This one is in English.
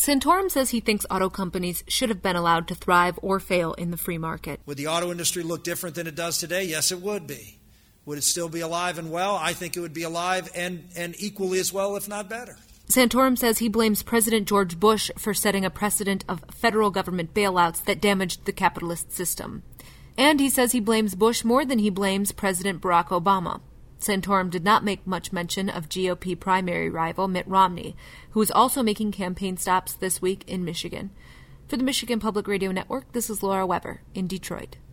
Santorum says he thinks auto companies should have been allowed to thrive or fail in the free market. Would the auto industry look different than it does today? Yes, it would be. Would it still be alive and well? I think it would be alive and equally as well, if not better. Santorum says he blames President George Bush for setting a precedent of federal government bailouts that damaged the capitalist system. And he says he blames Bush more than he blames President Barack Obama. Santorum did not make much mention of GOP primary rival Mitt Romney, who is also making campaign stops this week in Michigan. For the Michigan Public Radio Network, this is Laura Weber in Detroit.